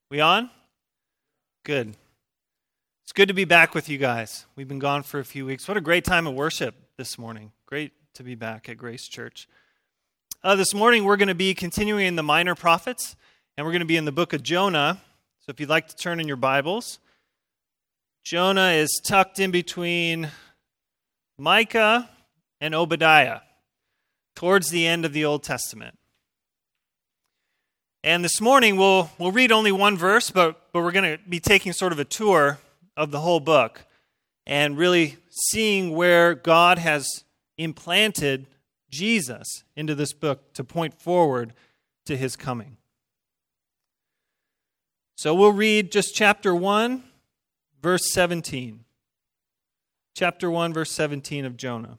We on? Good. It's good to be back with you guys. We've been gone for a few weeks. What a great time of worship this morning. Great to be back at Grace Church. This morning we're going to be continuing in the Minor Prophets, and we're going to be in the book of Jonah. So if you'd like to turn in your Bibles, Jonah is tucked in between Micah and Obadiah, towards the end of the Old Testament. And this morning we'll read only one verse, but we're going to be taking sort of a tour of the whole book and really seeing where God has implanted Jesus into this book to point forward to his coming. So we'll read just chapter 1, verse 17. Chapter 1, verse 17 of Jonah.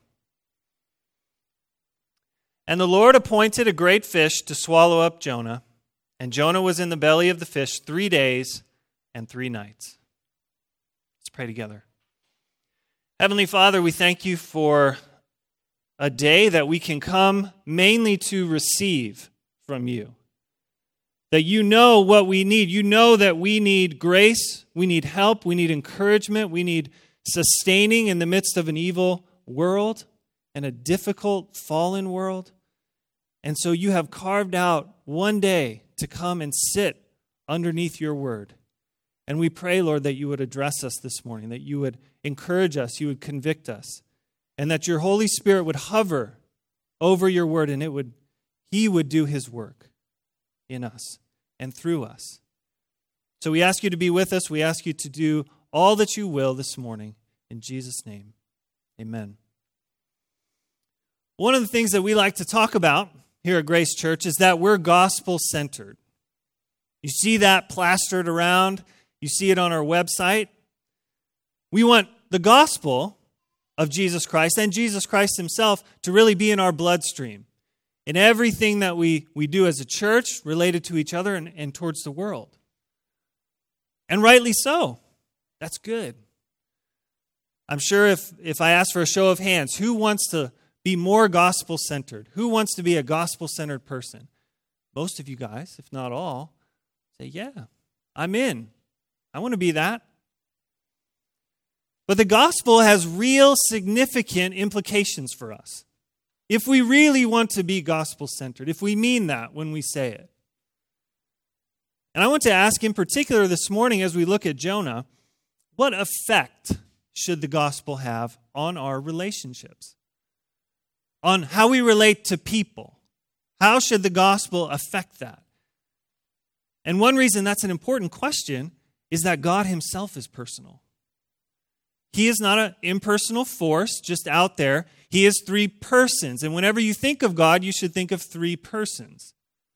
And the Lord appointed a great fish to swallow up Jonah, and Jonah was in the belly of the fish 3 days and 3 nights. Let's pray together. Heavenly Father, we thank you for a day that we can come mainly to receive from you. That you know what we need. You know that we need grace, we need help, we need encouragement, we need sustaining in the midst of an evil world and a difficult fallen world. And so you have carved out one day to come and sit underneath your word. And we pray, Lord, that you would address us this morning, that you would encourage us, you would convict us, and that your Holy Spirit would hover over your word and he would do his work in us and through us. So we ask you to be with us. We ask you to do all that you will this morning. In Jesus' name, amen. One of the things that we like to talk about here at Grace Church is that we're gospel-centered. You see that plastered around. You see it on our website. We want the gospel of Jesus Christ and Jesus Christ himself to really be in our bloodstream in everything that we do as a church related to each other and towards the world. And rightly so. That's good. I'm sure if I ask for a show of hands, who wants to be more gospel-centered? Who wants to be a gospel-centered person? Most of you guys, if not all, say, yeah, I'm in. I want to be that. But the gospel has real significant implications for us. If we really want to be gospel-centered, if we mean that when we say it. And I want to ask in particular this morning as we look at Jonah, what effect should the gospel have on our relationships? On how we relate to people. How should the gospel affect that? And one reason that's an important question is that God himself is personal. He is not an impersonal force just out there. He is 3 persons. And whenever you think of God, you should think of 3 persons.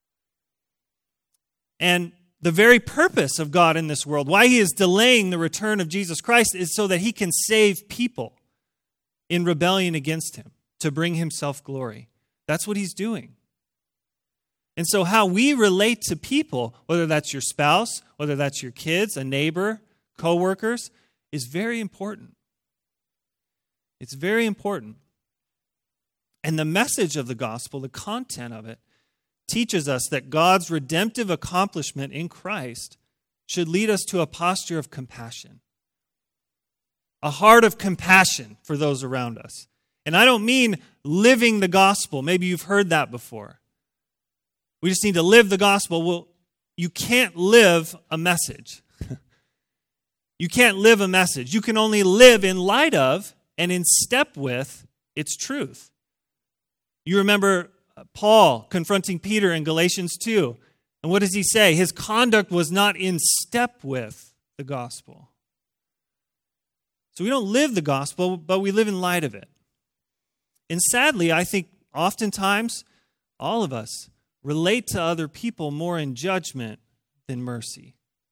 And the very purpose of God in this world, why he is delaying the return of Jesus Christ, is so that he can save people in rebellion against him, to bring himself glory. That's what he's doing. And so how we relate to people, whether that's your spouse, whether that's your kids, a neighbor, co-workers, is very important. It's very important. And the message of the gospel, the content of it, teaches us that God's redemptive accomplishment in Christ should lead us to a posture of compassion. A heart of compassion for those around us. And I don't mean living the gospel. Maybe you've heard that before. We just need to live the gospel. Well, you can't live a message. You can't live a message. You can only live in light of and in step with its truth. You remember Paul confronting Peter in Galatians 2. And what does he say? His conduct was not in step with the gospel. So we don't live the gospel, but we live in light of it. And sadly, I think oftentimes all of us relate to other people more in judgment than mercy.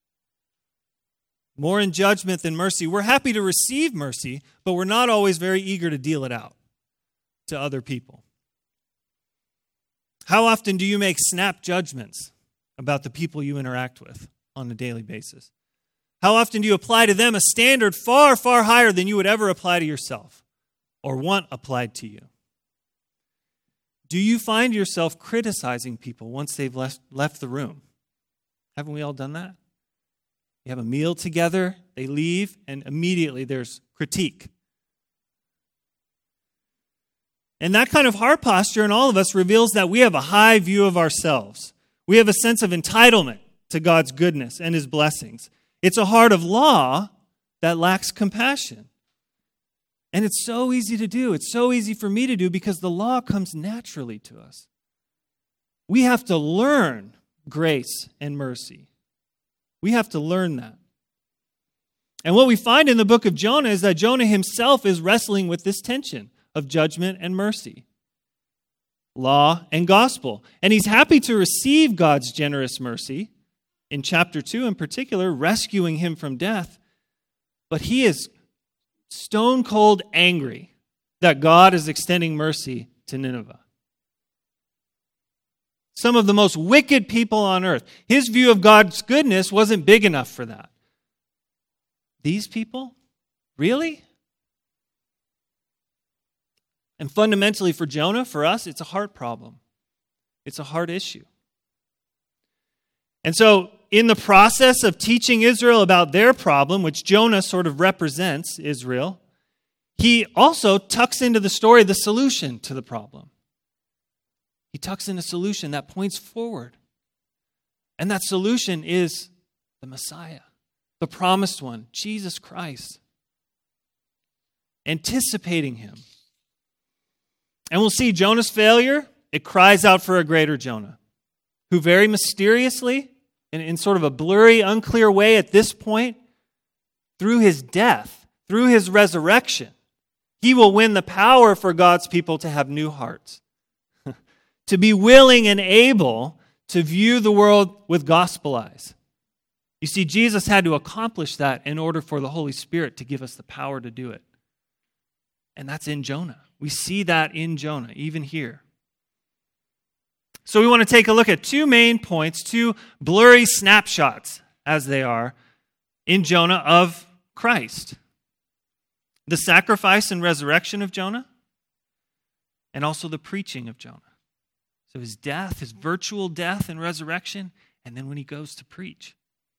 More in judgment than mercy. We're happy to receive mercy, but we're not always very eager to deal it out to other people. How often do you make snap judgments about the people you interact with on a daily basis? How often do you apply to them a standard far, far higher than you would ever apply to yourself or want applied to you? Do you find yourself criticizing people once they've left the room? Haven't we all done that? You have a meal together, they leave, and immediately there's critique. And that kind of heart posture in all of us reveals that we have a high view of ourselves. We have a sense of entitlement to God's goodness and his blessings. It's a heart of law that lacks compassion. And it's so easy to do. It's so easy for me to do because the law comes naturally to us. We have to learn grace and mercy. We have to learn that. And what we find in the book of Jonah is that Jonah himself is wrestling with this tension of judgment and mercy, law and gospel. And he's happy to receive God's generous mercy, in chapter 2 in particular, rescuing him from death. But he is stone cold angry that God is extending mercy to Nineveh. Some of the most wicked people on earth. His view of God's goodness wasn't big enough for that. These people? Really? And fundamentally for Jonah, for us, it's a heart problem. It's a heart issue. And so, in the process of teaching Israel about their problem, which Jonah sort of represents Israel, he also tucks into the story the solution to the problem. He tucks in a solution that points forward. And that solution is the Messiah, the promised one, Jesus Christ. Anticipating him. And we'll see Jonah's failure, it cries out for a greater Jonah, who very mysteriously, in sort of a blurry, unclear way at this point, through his death, through his resurrection, he will win the power for God's people to have new hearts, to be willing and able to view the world with gospel eyes. You see, Jesus had to accomplish that in order for the Holy Spirit to give us the power to do it. And that's in Jonah. We see that in Jonah, even here. So we want to take a look at two main points, two blurry snapshots, as they are, in Jonah of Christ. The sacrifice and resurrection of Jonah, and also the preaching of Jonah. So his death, his virtual death and resurrection, and then when he goes to preach.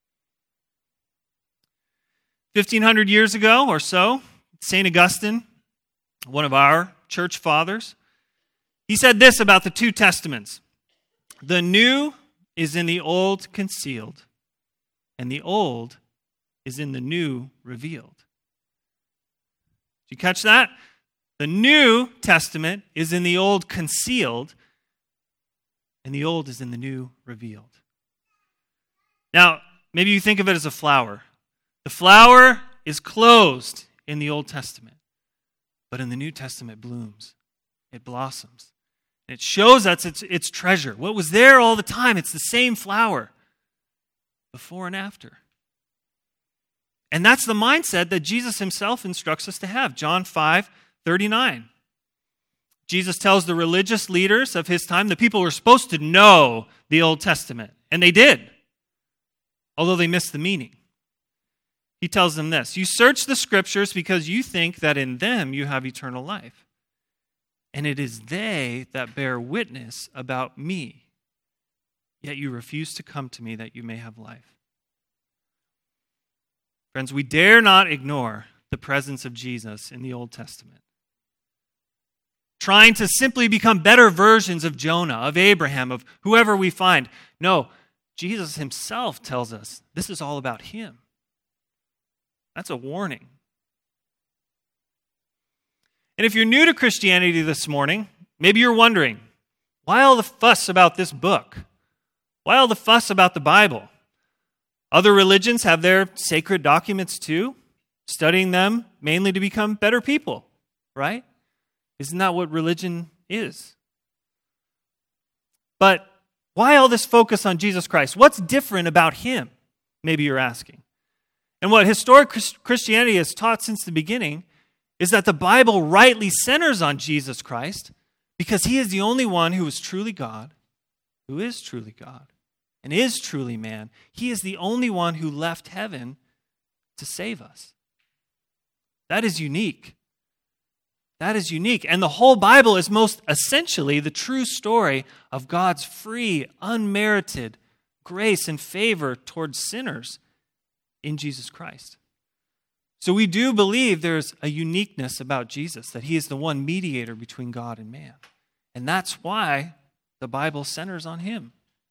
1,500 years ago or so, St. Augustine, one of our church fathers, he said this about the two testaments. The new is in the old concealed, and the old is in the new revealed. Did you catch that? The New Testament is in the old concealed, and the old is in the new revealed. Now, maybe you think of it as a flower. The flower is closed in the Old Testament, but in the New Testament it blooms, it blossoms. It shows us its treasure. What was there all the time, it's the same flower, before and after. And that's the mindset that Jesus himself instructs us to have. John 5:39. Jesus tells the religious leaders of his time, the people were supposed to know the Old Testament, and they did, although they missed the meaning. He tells them this: you search the scriptures because you think that in them you have eternal life. And it is they that bear witness about me. Yet you refuse to come to me that you may have life. Friends, we dare not ignore the presence of Jesus in the Old Testament. Trying to simply become better versions of Jonah, of Abraham, of whoever we find. No, Jesus himself tells us this is all about him. That's a warning. And if you're new to Christianity this morning, maybe you're wondering, why all the fuss about this book? Why all the fuss about the Bible? Other religions have their sacred documents too, studying them mainly to become better people, right? Isn't that what religion is? But why all this focus on Jesus Christ? What's different about him? Maybe you're asking. And what historic Christianity has taught since the beginning is that the Bible rightly centers on Jesus Christ because he is the only one who is truly God, and is truly man. He is the only one who left heaven to save us. That is unique. That is unique. And the whole Bible is most essentially the true story of God's free, unmerited grace and favor towards sinners in Jesus Christ. So we do believe there's a uniqueness about Jesus, that he is the one mediator between God and man. And that's why the Bible centers on him.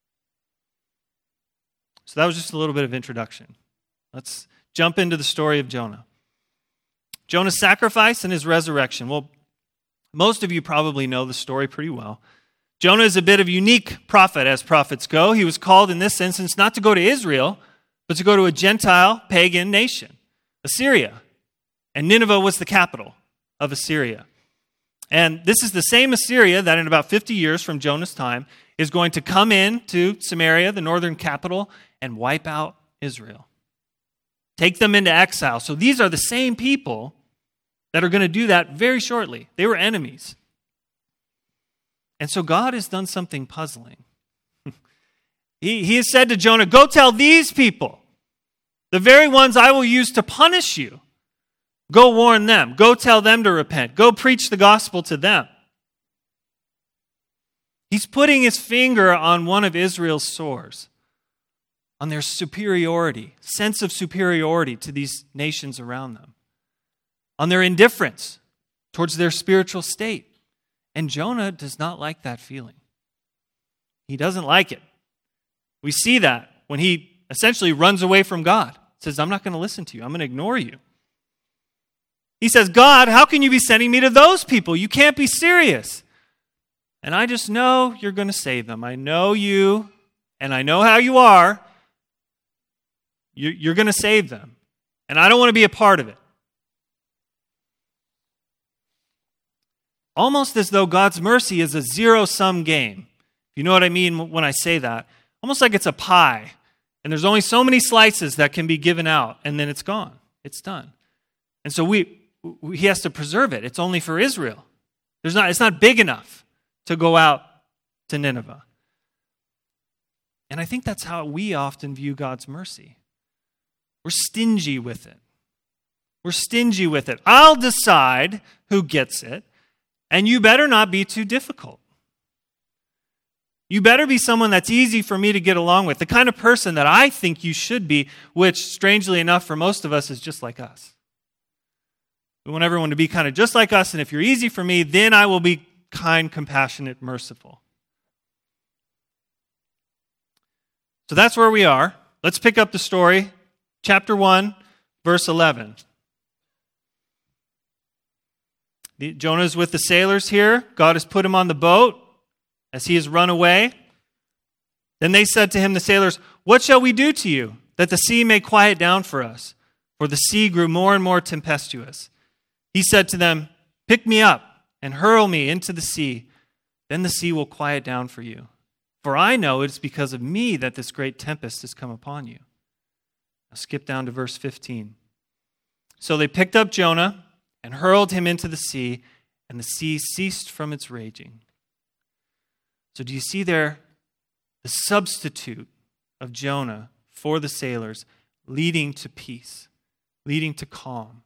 So that was just a little bit of introduction. Let's jump into the story of Jonah. Jonah's sacrifice and his resurrection. Well, most of you probably know the story pretty well. Jonah is a bit of a unique prophet as prophets go. He was called in this instance not to go to Israel, but to go to a Gentile pagan nation, Assyria. And Nineveh was the capital of Assyria. And this is the same Assyria that in about 50 years from Jonah's time is going to come in to Samaria, the northern capital, and wipe out Israel. Take them into exile. So these are the same people that are going to do that very shortly. They were enemies. And so God has done something puzzling. He has said to Jonah, go tell these people, the very ones I will use to punish you, go warn them. Go tell them to repent. Go preach the gospel to them. He's putting his finger on one of Israel's sores, on their superiority, sense of superiority to these nations around them, on their indifference towards their spiritual state. And Jonah does not like that feeling. He doesn't like it. We see that when he essentially runs away from God. Says, I'm not going to listen to you. I'm going to ignore you. He says, God, how can you be sending me to those people? You can't be serious. And I just know you're going to save them. I know you, and I know how you are. You're going to save them. And I don't want to be a part of it. Almost as though God's mercy is a zero-sum game. You know what I mean when I say that? Almost like it's a pie, and there's only so many slices that can be given out, and then it's gone. It's done. And so he has to preserve it. It's only for Israel. It's not big enough to go out to Nineveh. And I think that's how we often view God's mercy. We're stingy with it. We're stingy with it. I'll decide who gets it, and you better not be too difficult. You better be someone that's easy for me to get along with, the kind of person that I think you should be, which, strangely enough, for most of us is just like us. We want everyone to be kind of just like us, and if you're easy for me, then I will be kind, compassionate, merciful. So that's where we are. Let's pick up the story. Chapter 1, verse 11. Jonah's with the sailors here. God has put him on the boat as he has run away. Then they said to him, the sailors, what shall we do to you, that the sea may quiet down for us? For the sea grew more and more tempestuous. He said to them, pick me up and hurl me into the sea. Then the sea will quiet down for you. For I know it is because of me that this great tempest has come upon you. Now skip down to verse 15. So they picked up Jonah and hurled him into the sea, and the sea ceased from its raging. So do you see there the substitute of Jonah for the sailors, leading to peace, leading to calm?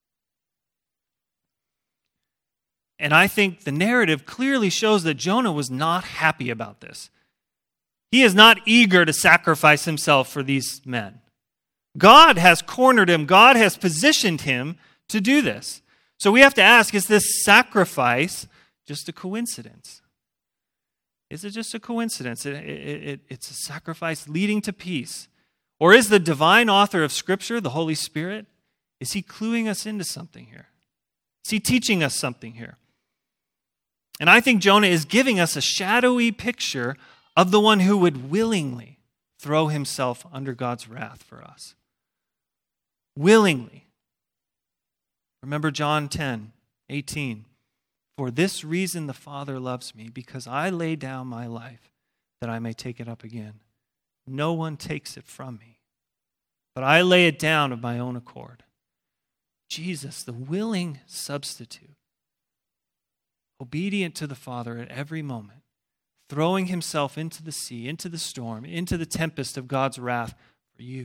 And I think the narrative clearly shows that Jonah was not happy about this. He is not eager to sacrifice himself for these men. God has cornered him. God has positioned him to do this. So we have to ask, is this sacrifice just a coincidence? Is it just a coincidence? It's a sacrifice leading to peace. Or is the divine author of Scripture, the Holy Spirit, is he cluing us into something here? Is he teaching us something here? And I think Jonah is giving us a shadowy picture of the one who would willingly throw himself under God's wrath for us. Willingly. Remember John 10:18. For this reason the Father loves me, because I lay down my life that I may take it up again. No one takes it from me, but I lay it down of my own accord. Jesus, the willing substitute, obedient to the Father at every moment, throwing himself into the sea, into the storm, into the tempest of God's wrath for you.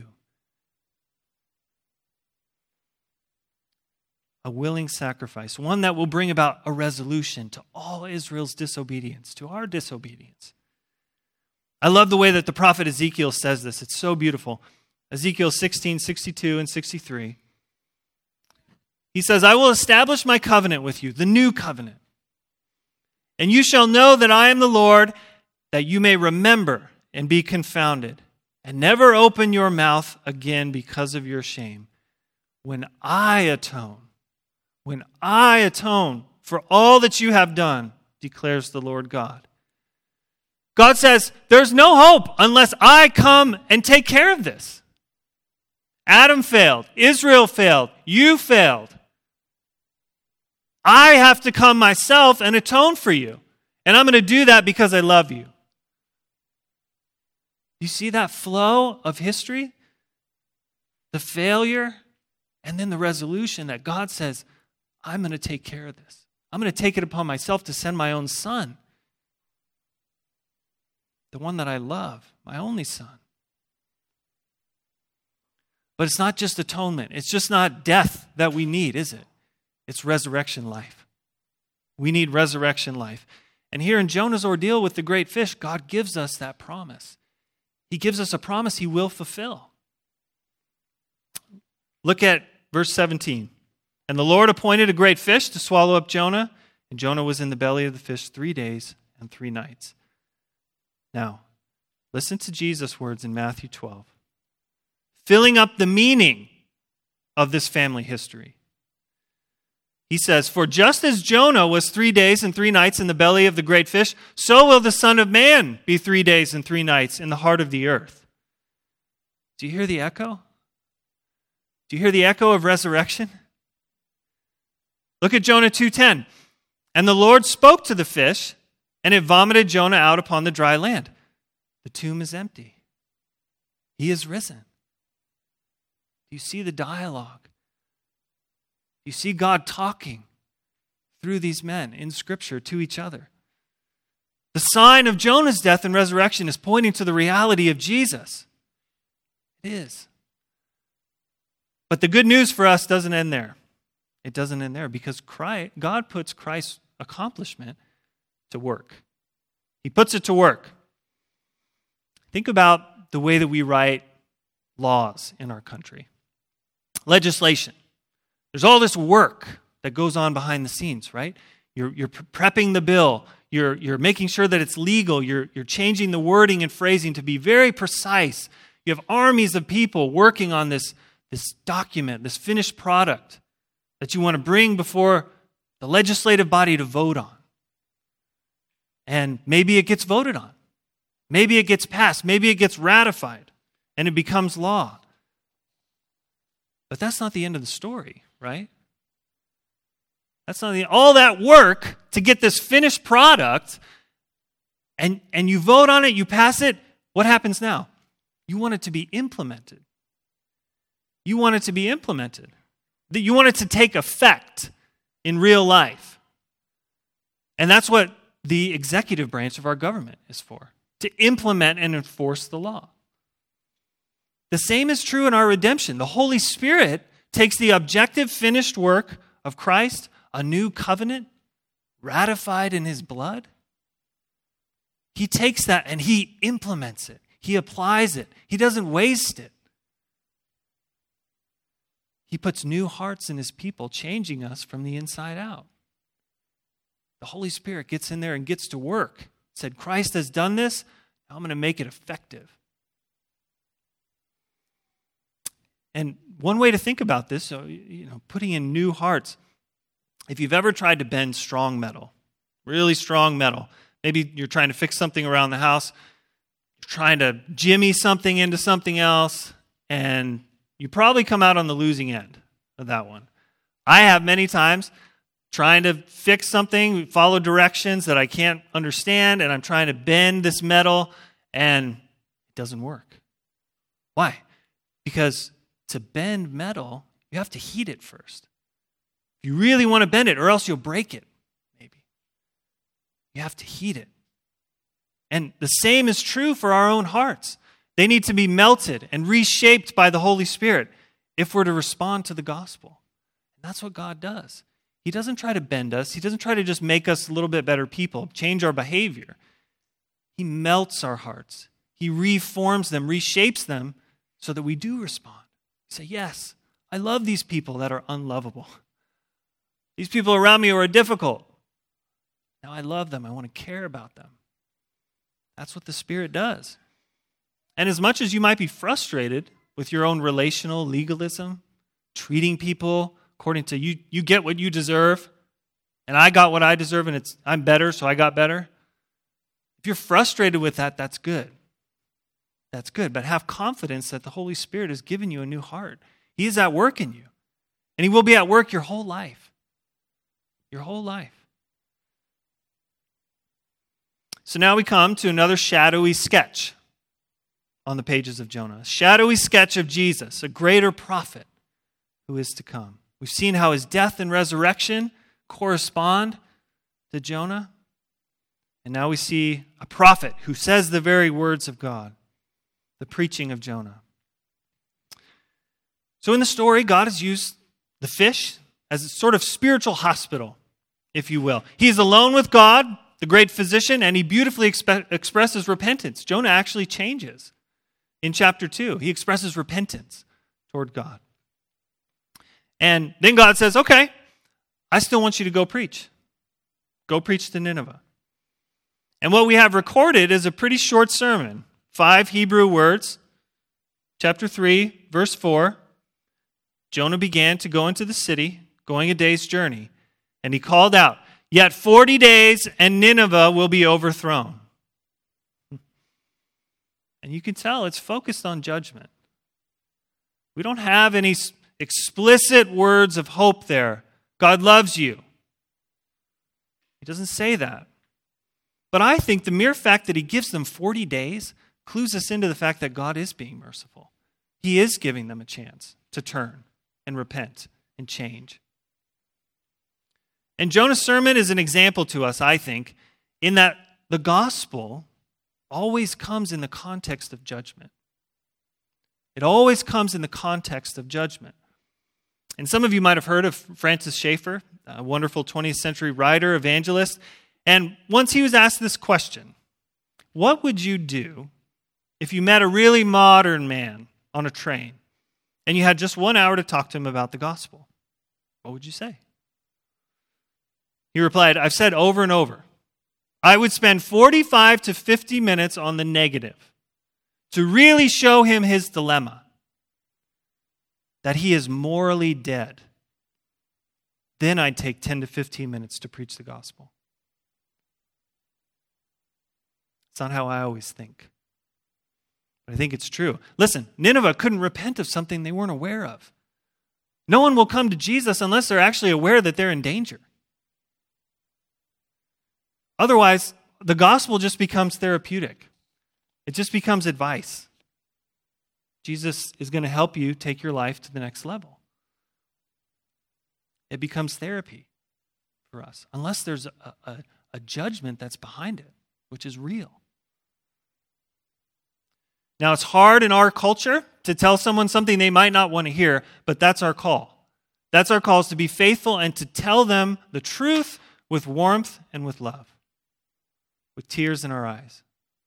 A willing sacrifice, one that will bring about a resolution to all Israel's disobedience, to our disobedience. I love the way that the prophet Ezekiel says this. It's so beautiful. Ezekiel 16, 62 and 63. He says, I will establish my covenant with you, the new covenant. And you shall know that I am the Lord, that you may remember and be confounded, and never open your mouth again because of your shame. When I atone for all that you have done, declares the Lord God. God says, there's no hope unless I come and take care of this. Adam failed. Israel failed. You failed. I have to come myself and atone for you. And I'm going to do that because I love you. You see that flow of history? The failure, and then the resolution that God says, I'm going to take care of this. I'm going to take it upon myself to send my own son. The one that I love, my only son. But it's not just atonement. It's just not death that we need, is it? It's resurrection life. We need resurrection life. And here in Jonah's ordeal with the great fish, God gives us that promise. He gives us a promise he will fulfill. Look at verse 17. And the Lord appointed a great fish to swallow up Jonah, and Jonah was in the belly of the fish 3 days and 3 nights. Now, listen to Jesus' words in Matthew 12, filling up the meaning of this family history. He says, for just as Jonah was 3 days and 3 nights in the belly of the great fish, so will the Son of Man be 3 days and 3 nights in the heart of the earth. Do you hear the echo? Do you hear the echo of resurrection? Look at Jonah 2:10. And the Lord spoke to the fish, and it vomited Jonah out upon the dry land. The tomb is empty. He is risen. Do you see the dialogue? You see God talking through these men in Scripture to each other. The sign of Jonah's death and resurrection is pointing to the reality of Jesus. It is. But the good news for us doesn't end there. It doesn't end there because God puts Christ's accomplishment to work. He puts it to work. Think about the way that we write laws in our country. Legislation. There's all this work that goes on behind the scenes, right? You're prepping the bill. You're making sure that it's legal. You're changing the wording and phrasing to be very precise. You have armies of people working on this document, this finished product that you want to bring before the legislative body to vote on. And maybe it gets voted on. Maybe it gets passed. Maybe it gets ratified and it becomes law. But that's not the end of the story, right? That's not all that work to get this finished product and you vote on it, you pass it. What happens now? You want it to be implemented. You want it to be implemented. You want it to take effect in real life. And that's what the executive branch of our government is for, to implement and enforce the law. The same is true in our redemption. The Holy Spirit takes the objective finished work of Christ, a new covenant, ratified in his blood. He takes that and he implements it. He applies it. He doesn't waste it. He puts new hearts in his people, changing us from the inside out. The Holy Spirit gets in there and gets to work. Said, Christ has done this. Now I'm going to make it effective. And one way to think about this, putting in new hearts. If you've ever tried to bend strong metal, really strong metal, maybe you're trying to fix something around the house, you're trying to jimmy something into something else, and you probably come out on the losing end of that one. I have many times trying to fix something, follow directions that I can't understand, and I'm trying to bend this metal, and it doesn't work. Why? Because to bend metal, you have to heat it first. If you really want to bend it, or else you'll break it, maybe. You have to heat it. And the same is true for our own hearts. They need to be melted and reshaped by the Holy Spirit if we're to respond to the gospel. And that's what God does. He doesn't try to bend us. He doesn't try to just make us a little bit better people, change our behavior. He melts our hearts. He reforms them, reshapes them so that we do respond. Say, yes, I love these people that are unlovable. These people around me who are difficult. Now I love them. I want to care about them. That's what the Spirit does. And as much as you might be frustrated with your own relational legalism, treating people according to you get what you deserve, and I got what I deserve, and I'm better, so I got better. If you're frustrated with that, that's good. That's good. But have confidence that the Holy Spirit has given you a new heart. He is at work in you. And He will be at work your whole life. Your whole life. So now we come to another shadowy sketch on the pages of Jonah. A shadowy sketch of Jesus, a greater prophet who is to come. We've seen how his death and resurrection correspond to Jonah. And now we see a prophet who says the very words of God, the preaching of Jonah. So in the story, God has used the fish as a sort of spiritual hospital, if you will. He is alone with God, the great physician, and he beautifully expresses repentance. Jonah actually changes. In chapter 2, he expresses repentance toward God. And then God says, okay, I still want you to go preach. Go preach to Nineveh. And what we have recorded is a pretty short sermon. 5 Hebrew words. Chapter 3, verse 4. Jonah began to go into the city, going a day's journey. And he called out, "Yet 40 days and Nineveh will be overthrown." And you can tell it's focused on judgment. We don't have any explicit words of hope there. God loves you. He doesn't say that. But I think the mere fact that he gives them 40 days clues us into the fact that God is being merciful. He is giving them a chance to turn and repent and change. And Jonah's sermon is an example to us, I think, in that the gospel always comes in the context of judgment. It always comes in the context of judgment. And some of you might have heard of Francis Schaeffer, a wonderful 20th century writer, evangelist. And once he was asked this question, what would you do if you met a really modern man on a train and you had just 1 hour to talk to him about the gospel? What would you say? He replied, I've said over and over, I would spend 45 to 50 minutes on the negative to really show him his dilemma, that he is morally dead. Then I'd take 10 to 15 minutes to preach the gospel. It's not how I always think. But I think it's true. Listen, Nineveh couldn't repent of something they weren't aware of. No one will come to Jesus unless they're actually aware that they're in danger. Otherwise, the gospel just becomes therapeutic. It just becomes advice. Jesus is going to help you take your life to the next level. It becomes therapy for us, unless there's a judgment that's behind it, which is real. Now, it's hard in our culture to tell someone something they might not want to hear, but that's our call. That's our call, is to be faithful and to tell them the truth with warmth and with love, with tears in our eyes.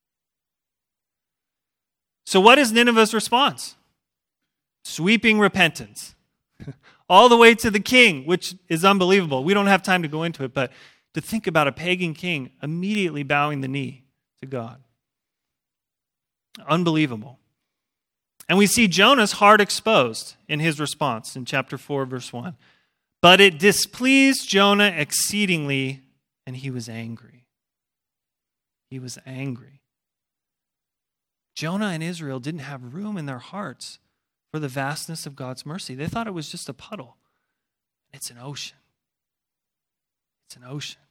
So what is Nineveh's response? Sweeping repentance. All the way to the king, which is unbelievable. We don't have time to go into it, but to think about a pagan king immediately bowing the knee to God. Unbelievable. And we see Jonah's heart exposed in his response in chapter 4, verse 1. But it displeased Jonah exceedingly, and he was angry. He was angry. Jonah and Israel didn't have room in their hearts for the vastness of God's mercy. They thought it was just a puddle. It's an ocean. It's an ocean.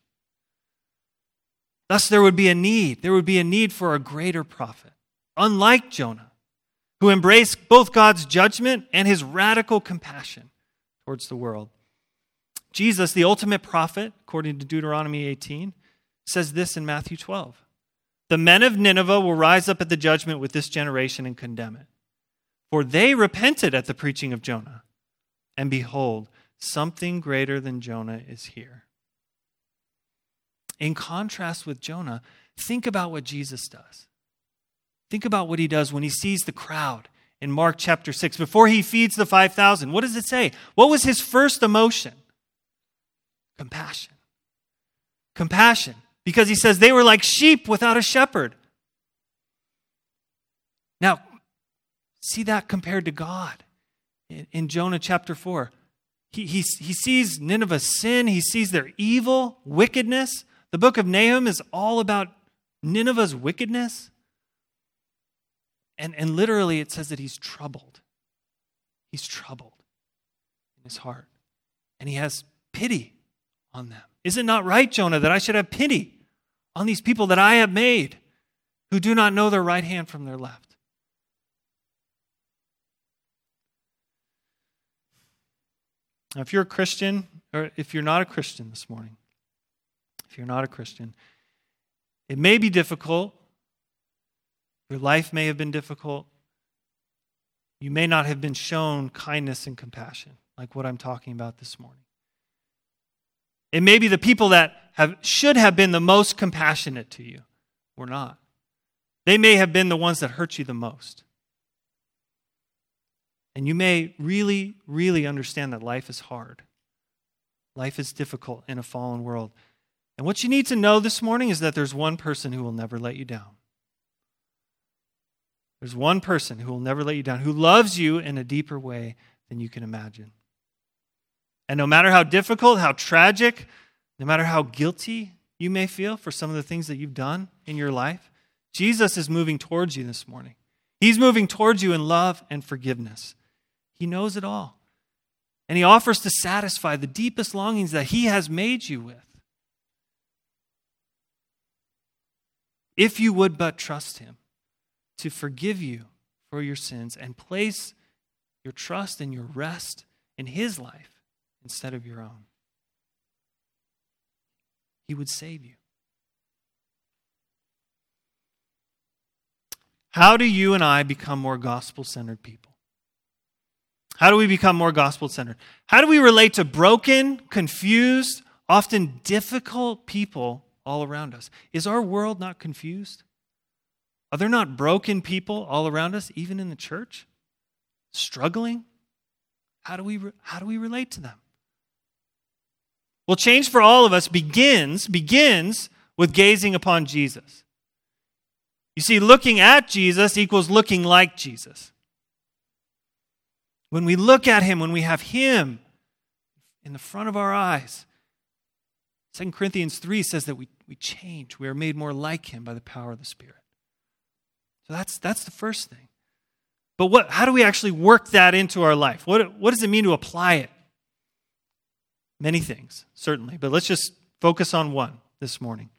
Thus, there would be a need. There would be a need for a greater prophet, unlike Jonah, who embraced both God's judgment and his radical compassion towards the world. Jesus, the ultimate prophet, according to Deuteronomy 18, says this in Matthew 12. The men of Nineveh will rise up at the judgment with this generation and condemn it. For they repented at the preaching of Jonah. And behold, something greater than Jonah is here. In contrast with Jonah, think about what Jesus does. Think about what he does when he sees the crowd in Mark chapter 6, before he feeds the 5,000, what does it say? What was his first emotion? Compassion. Compassion. Because he says they were like sheep without a shepherd. Now, see that compared to God. In Jonah chapter 4, he sees Nineveh's sin. He sees their evil, wickedness. The book of Nahum is all about Nineveh's wickedness. And literally it says that he's troubled. He's troubled in his heart. And he has pity on them. Is it not right, Jonah, that I should have pity on these people that I have made who do not know their right hand from their left? Now, if you're a Christian, or if you're not a Christian this morning, if you're not a Christian, it may be difficult. Your life may have been difficult. You may not have been shown kindness and compassion, like what I'm talking about this morning. It may be the people that should have been the most compassionate to you were not. They may have been the ones that hurt you the most. And you may really, really understand that life is hard. Life is difficult in a fallen world. And what you need to know this morning is that there's one person who will never let you down. There's one person who will never let you down, who loves you in a deeper way than you can imagine. And no matter how difficult, how tragic, no matter how guilty you may feel for some of the things that you've done in your life, Jesus is moving towards you this morning. He's moving towards you in love and forgiveness. He knows it all. And he offers to satisfy the deepest longings that he has made you with. If you would but trust him to forgive you for your sins and place your trust and your rest in his life instead of your own, he would save you. How do you and I become more gospel-centered people? How do we become more gospel-centered? How do we relate to broken, confused, often difficult people all around us? Is our world not confused? Are there not broken people all around us, even in the church? Struggling? How do we relate to them? Well, change for all of us begins with gazing upon Jesus. You see, looking at Jesus equals looking like Jesus. When we look at him, when we have him in the front of our eyes, 2 Corinthians 3 says that we change. We are made more like him by the power of the Spirit. So that's the first thing. But how do we actually work that into our life? What does it mean to apply it? Many things, certainly. But let's just focus on one this morning.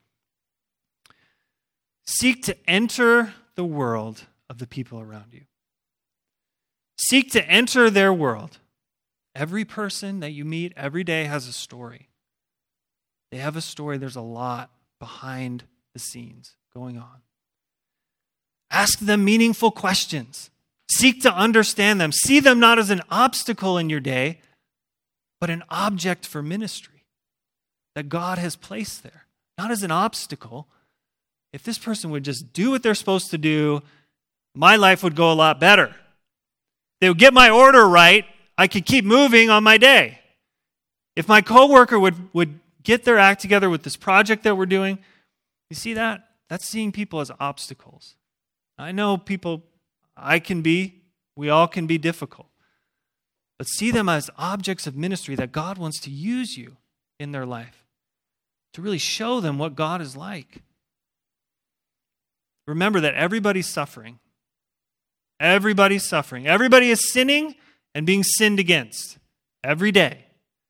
Seek to enter the world of the people around you. Seek to enter their world. Every person that you meet every day has a story. They have a story. There's a lot behind the scenes going on. Ask them meaningful questions. Seek to understand them. See them not as an obstacle in your day, but an object for ministry that God has placed there. Not as an obstacle. If this person would just do what they're supposed to do, my life would go a lot better. They would get my order right, I could keep moving on my day. If my coworker would get their act together with this project that we're doing, you see that? That's seeing people as obstacles. I know people, we all can be difficult. But see them as objects of ministry that God wants to use you in their life to really show them what God is like. Remember that everybody's suffering. Everybody's suffering. Everybody is sinning and being sinned against every day.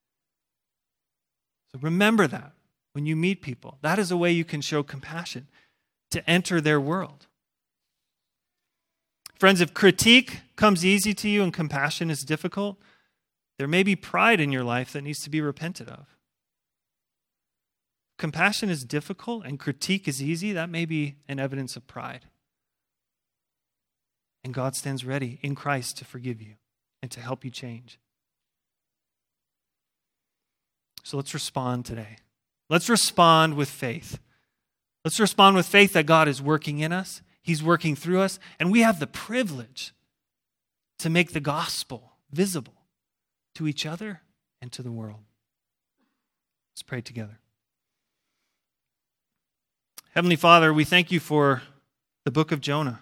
So remember that when you meet people. That is a way you can show compassion, to enter their world. Friends, if critique comes easy to you and compassion is difficult, there may be pride in your life that needs to be repented of. Compassion is difficult and critique is easy, that may be an evidence of pride. And God stands ready in Christ to forgive you and to help you change. So let's respond today. Let's respond with faith. Let's respond with faith that God is working in us. He's working through us. And we have the privilege to make the gospel visible to each other and to the world. Let's pray together. Heavenly Father, we thank you for the book of Jonah.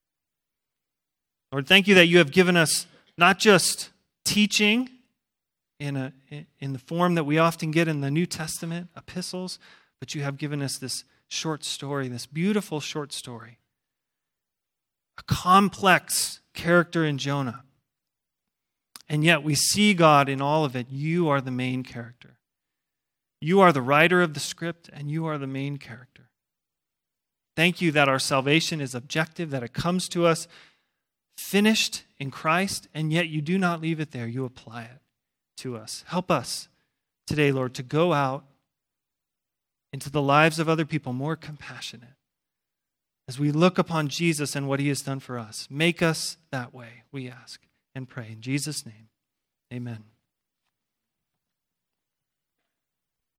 Lord, thank you that you have given us not just teaching in the form that we often get in the New Testament epistles, but you have given us this short story, this beautiful short story. A complex character in Jonah. And yet we see, God, in all of it. You are the main character. You are the writer of the script, and you are the main character. Thank you that our salvation is objective, that it comes to us finished in Christ, and yet you do not leave it there. You apply it to us. Help us today, Lord, to go out into the lives of other people more compassionate as we look upon Jesus and what he has done for us. Make us that way, we ask and pray. In Jesus' name, amen.